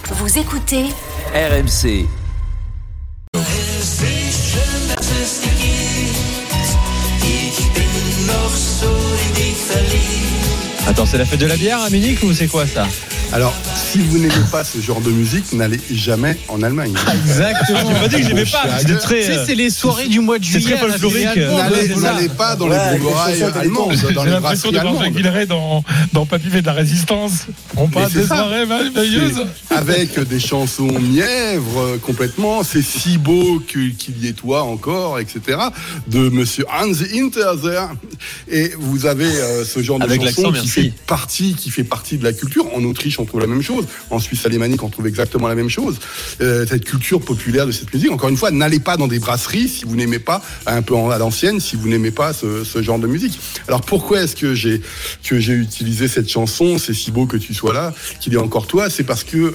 Vous écoutez RMC. Attends, c'est la fête de la bière à Munich ou c'est quoi ça? Alors, si vous n'aimez pas ce genre de musique, n'allez jamais en Allemagne. Exactement. J'ai pas dit que j'aimais pas. Tu sais, c'est les soirées du mois de juillet. C'est très folklorique. N'allez pas dans les boulevardins allemands. J'ai l'impression de voir Jacques Hilleray dans Papy fait de la résistance. On passe des soirées merveilleuses. Avec des chansons mièvres complètement. C'est si beau qu'il y ait toi encore, etc. De Monsieur Hans Hinterseer. Et vous avez ce genre de chanson qui fait partie de la culture. En Autriche, on trouve la même chose. En Suisse alémanique, on trouve exactement la même chose. Cette culture populaire de cette musique. Encore une fois, n'allez pas dans des brasseries si vous n'aimez pas, un peu à l'ancienne, si vous n'aimez pas ce genre de musique. Alors pourquoi est-ce que j'ai utilisé cette chanson, C'est si beau que tu sois là, qu'il est encore toi? C'est parce que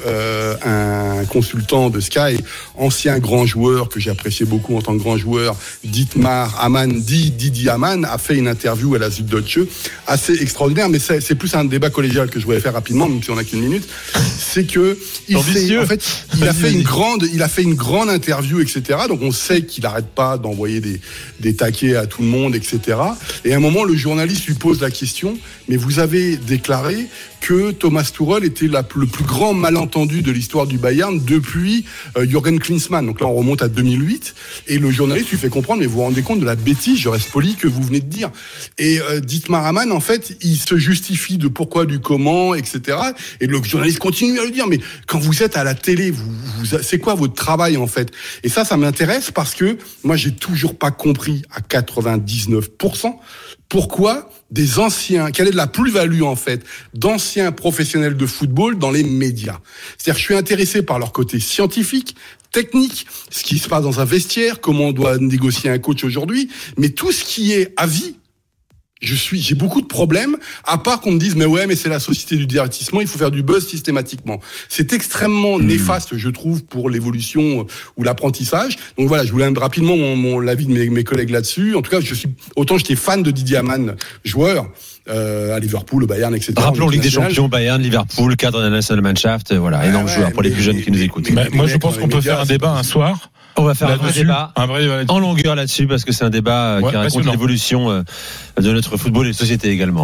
un consultant de Sky, ancien grand joueur que j'ai apprécié beaucoup en tant que grand joueur, Dietmar Hamann, Didi Hamann, a fait une interview à la Süddeutsche assez extraordinaire, mais c'est plus un débat collégial que je voulais faire rapidement, même si on n'a qu'une minute. C'est que il a fait une grande interview, etc. Donc on sait qu'il n'arrête pas d'envoyer des taquets à tout le monde, etc. Et à un moment, le journaliste lui pose la question: mais vous avez déclaré que Thomas Tuchel était le plus grand malentendu de l'histoire du Bayern depuis Jürgen Klinsmann. Donc là, on remonte à 2008. Et le journaliste lui fait comprendre: mais vous vous rendez compte de la bêtise, je reste poli, que vous venez de dire. Et Dietmar Hamann, en fait, il se justifie de pourquoi, du comment, etc. Et le journaliste continue à lui dire: mais quand vous êtes à la télé, c'est quoi votre travail, en fait? Et ça m'intéresse parce que moi, j'ai toujours pas compris à 99% pourquoi des anciens, quelle est la plus-value, en fait, d'anciens professionnels de football dans les médias. C'est-à-dire, je suis intéressé par leur côté scientifique, technique, ce qui se passe dans un vestiaire, comment on doit négocier un coach aujourd'hui, mais tout ce qui est avis, j'ai beaucoup de problèmes, à part qu'on me dise: mais c'est la société du divertissement, il faut faire du buzz systématiquement. C'est extrêmement néfaste, je trouve, pour l'évolution ou l'apprentissage. Donc voilà, je voulais rapidement l'avis de mes collègues là-dessus. En tout cas, j'étais fan de Didi Hamann, joueur, à Liverpool, au Bayern, etc. Rappelons Ligue des Champions, Bayern, Liverpool, cadre de la Nationalmannschaft, voilà, énorme joueur pour les plus jeunes qui nous écoutent. Moi, je pense qu'on peut faire un débat un soir. On va faire un vrai débat en longueur là-dessus, parce que c'est un débat qui raconte l'évolution de notre football et de société également.